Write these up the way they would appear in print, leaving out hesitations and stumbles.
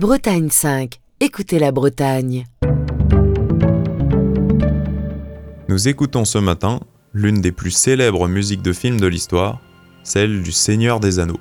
Bretagne 5, écoutez la Bretagne. Nous écoutons ce matin l'une des plus célèbres musiques de films de l'histoire, celle du Seigneur des Anneaux.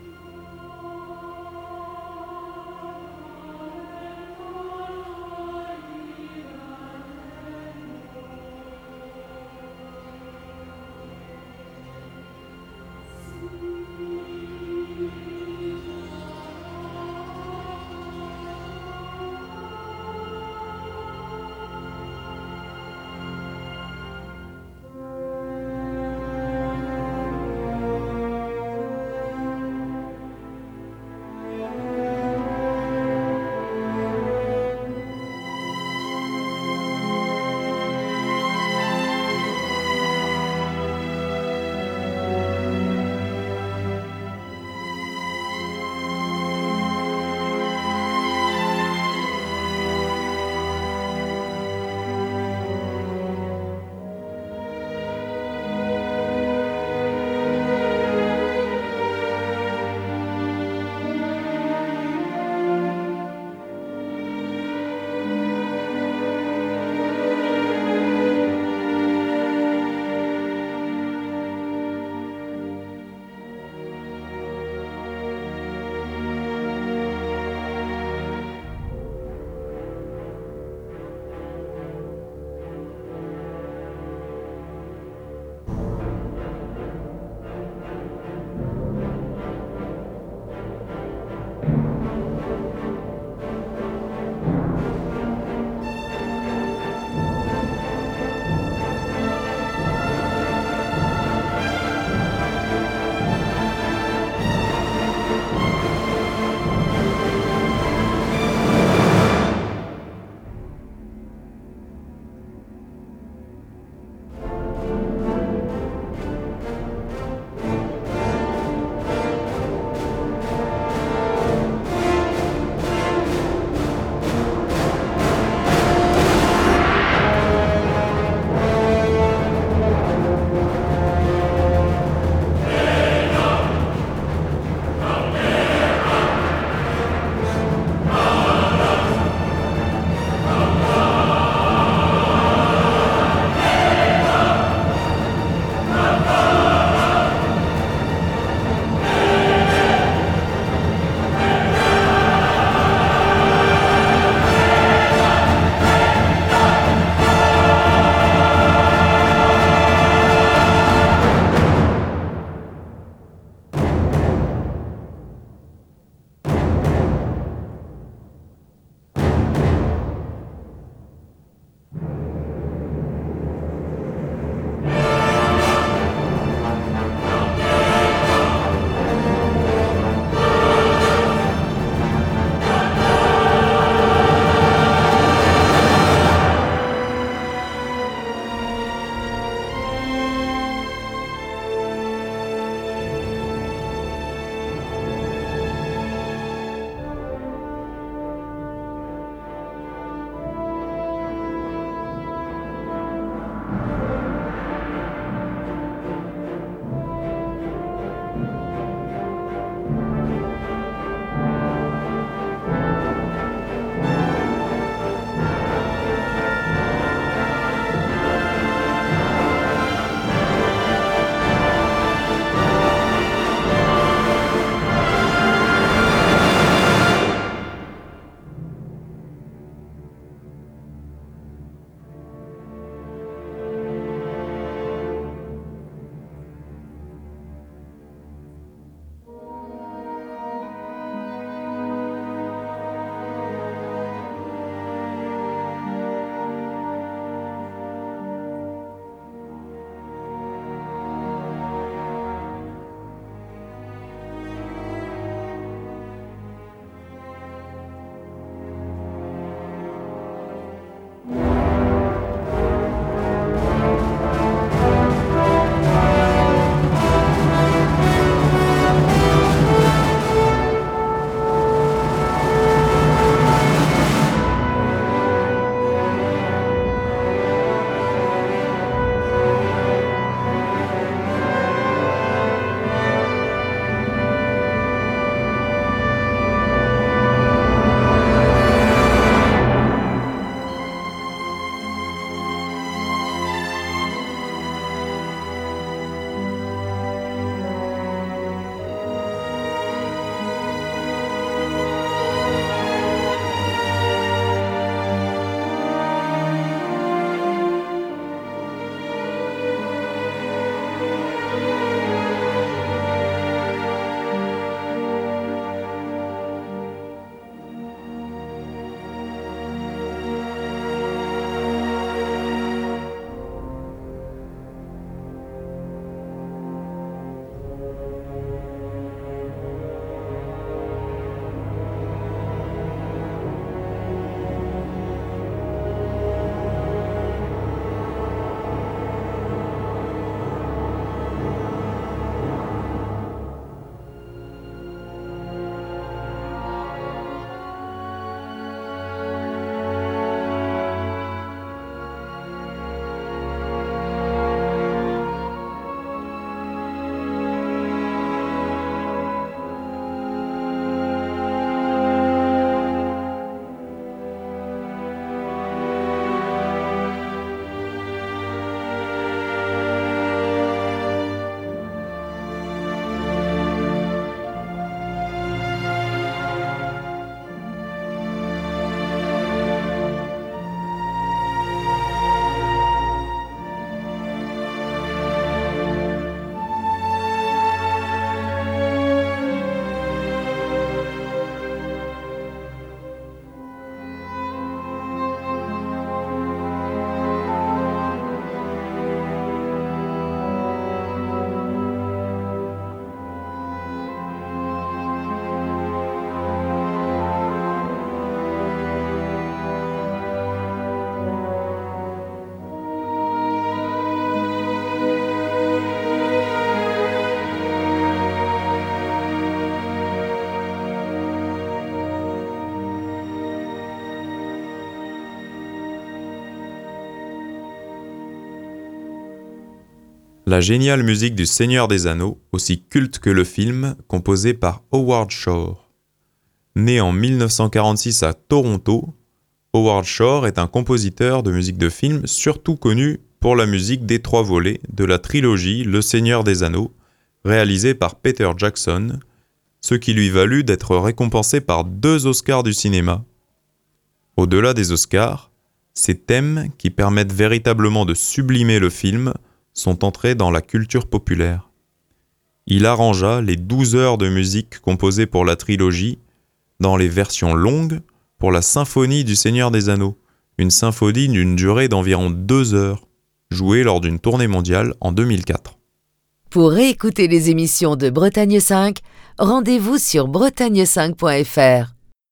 La géniale musique du Seigneur des Anneaux, aussi culte que le film, composé par Howard Shore. Né en 1946 à Toronto, Howard Shore est un compositeur de musique de film surtout connu pour la musique des 3 volets de la trilogie Le Seigneur des Anneaux, réalisée par Peter Jackson, ce qui lui valut d'être récompensé par 2 Oscars du cinéma. Au-delà des Oscars, ces thèmes qui permettent véritablement de sublimer le film sont entrés dans la culture populaire. Il arrangea les 12 heures de musique composées pour la trilogie dans les versions longues pour la symphonie du Seigneur des Anneaux, une symphonie d'une durée d'environ 2 heures, jouée lors d'une tournée mondiale en 2004. Pour réécouter les émissions de Bretagne 5, rendez-vous sur bretagne5.fr.